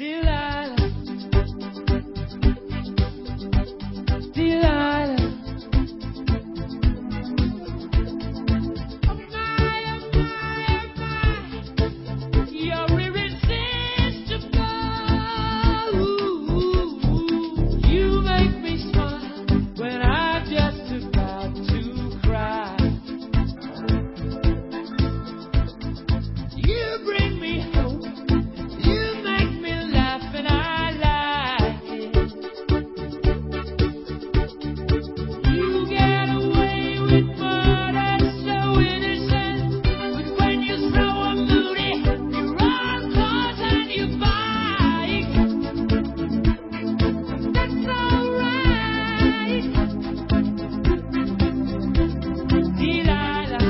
Delilah, Delilah. You're irresistible. You make me smile when I'm just about to cry. You bring me hope. You make me laugh and I like it. You get away with murder so innocent, but when you throw a moody, you run close and you bite. That's alright, Delilah,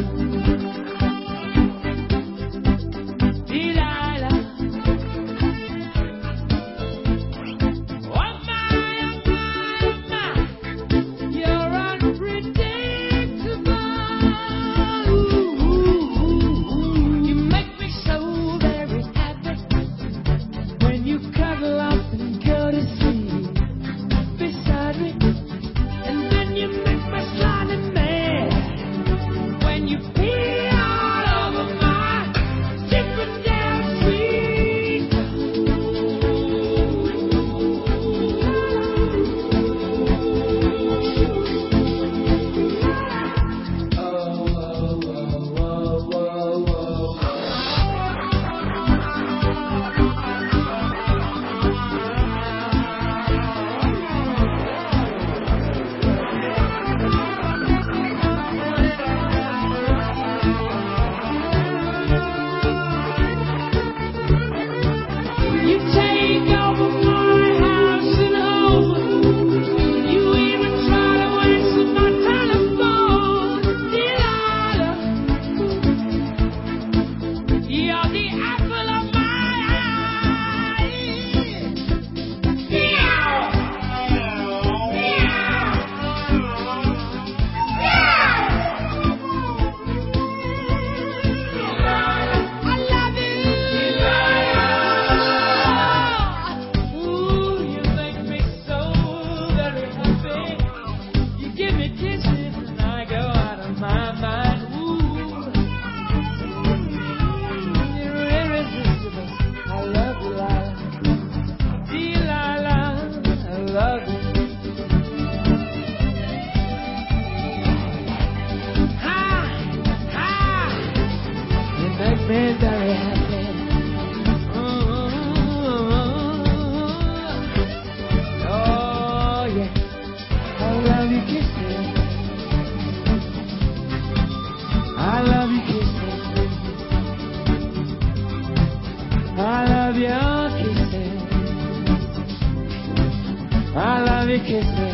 Delilah. Oh my, oh my, oh my. You're unpredictable. You make me so very happy when you cuddle up and go to sleep beside me, and then you make me slightly mad when you pee all over my secret damn sweet. You take over my house and home. You even try to answer my telephone, Delilah. You're the apple of my eye. Meow. I love you. Ooh, you make me so very happy. You give me kisses and I go out of my mind. Ooh, you're irresistible. I love you, Delilah. Delilah, I love you. Ha, ha. You make me very happy. Oh yeah, I love you kisses. I love you kisses. I love your kisses. I love your kisses.